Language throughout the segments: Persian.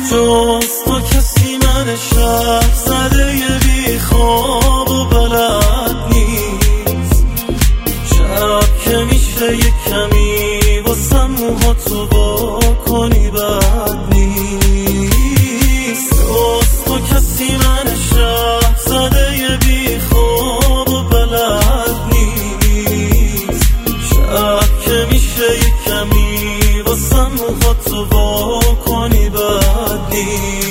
جز تو کسی من شب زده بی خواب و بلد نیست. شب که میشه یک کمی واسم موهاتو با کنی بد نیست. جز تو کسی من شب زده بی خواب و بلد نیست. شب که میشه یک کمی واسم موهاتو با کنی بد نیست.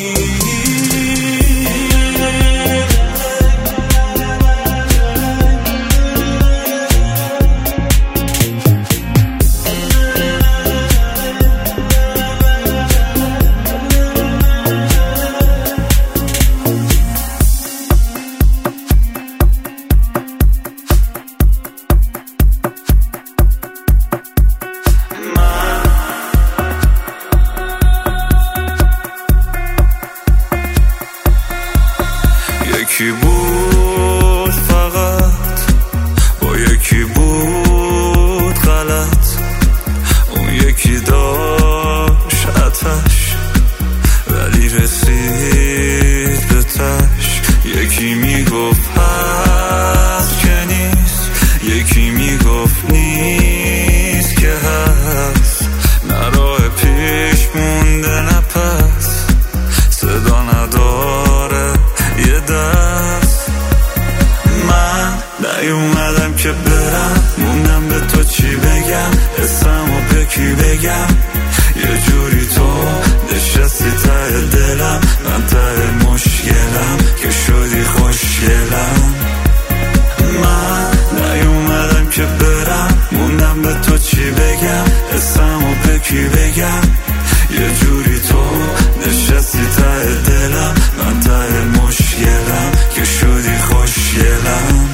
یکی بود فقط با یکی بود غلط، اون یکی داشت آتش ولی رسید به تش. یکی میگفت هست که نیست، یکی میگفت نیست که هست. نه راه پیش مونده نه پس، صدا نداره یه دست. من نیومدم که برم، موندم به تو چی بگم، اسمو به کی بگم. یه جوری تو نشستی ته دلم، من ته مشکلم که شدی خوشگلم. من نیومدم که برم، موندم به تو چی بگم، اسمو به کی بگم. یه جوری تو نشستی ته دلم، من ته مشکلم که شدی خوشگلم.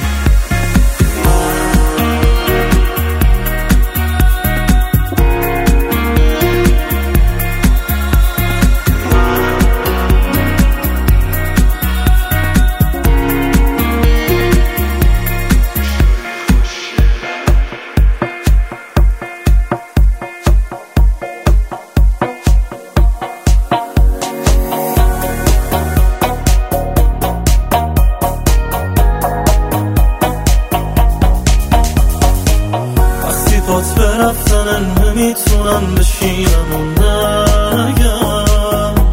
پات برفتن نمیتونم بشینم و نگم.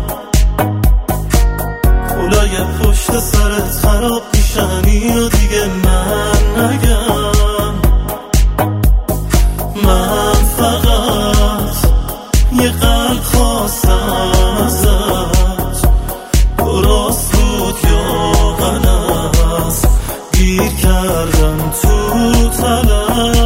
کلای پشت سرت خراب میشن، اینو دیگه من نگم. من فقط یه قلب خواستم ازت، درست بود یا غلط، گیر کردم تو طلب.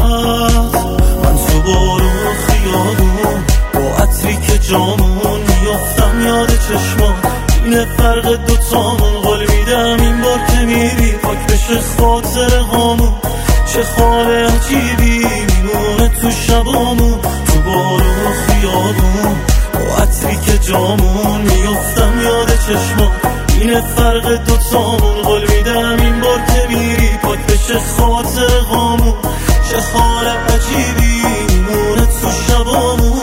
جامون میافتم یاد چشمان، اینه فرق دوتامون. قول میدم این بار که میری پاک بشه خاطر هامون. چه خواب عجیبی میمونه تو شبامون، تو بارون خیابون با عطری که جامون میافتم یاد چشمان، اینه فرق دوتامون. قول میدم این بار که میری پاک بشه خاطر هامون. چه خواب عجیبی میمونه تو شبامون.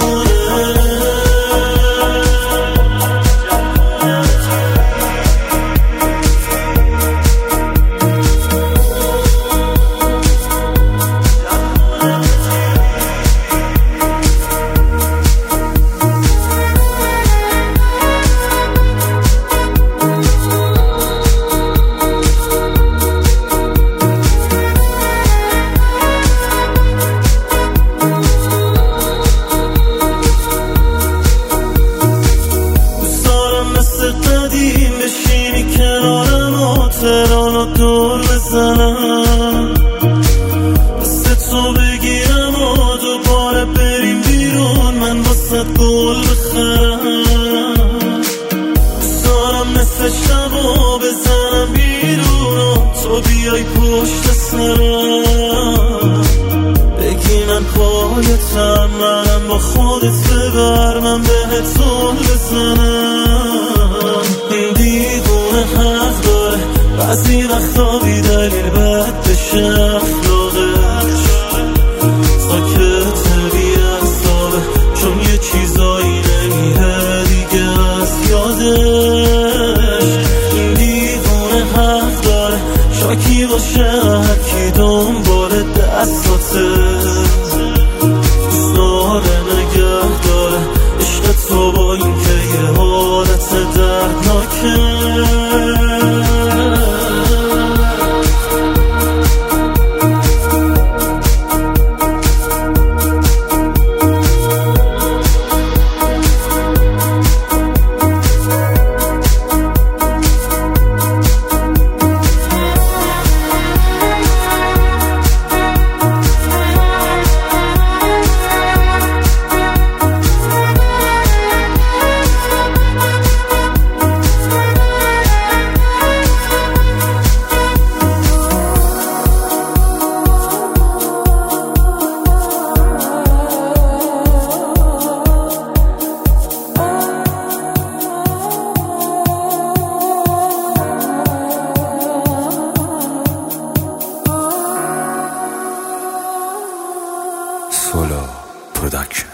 تهرانو دور بزنم، دست تو بگیرم و دوباره بریم بیرون، من واسه گل بخرم. دوستارم نصف شبا بزنم بیرون و تو بیای پشت سرم، بگی من پایتم، منم با خودت ببر، من بهت زل بزنم. این دیوونه حق داره بعضی وقتا بی دلیل بد بشه اخلاقش، ساکت بی اصابه چون یه چیزایی نمیره دیگه از سولا پروداکشن.